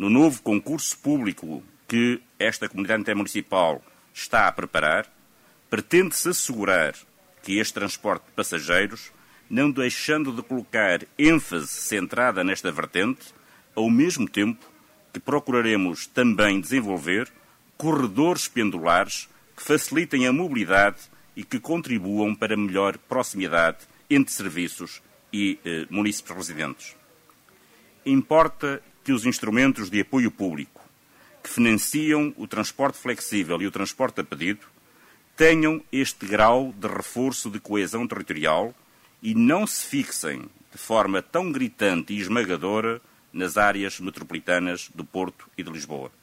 no novo concurso público que esta comunidade intermunicipal está a preparar, pretende-se assegurar que este transporte de passageiros, não deixando de colocar ênfase centrada nesta vertente, ao mesmo tempo que procuraremos também desenvolver corredores pendulares que facilitem a mobilidade e que contribuam para melhor proximidade entre serviços e munícipes residentes. Importa que os instrumentos de apoio público que financiam o transporte flexível e o transporte a pedido tenham este grau de reforço de coesão territorial e não se fixem de forma tão gritante e esmagadora nas áreas metropolitanas do Porto e de Lisboa.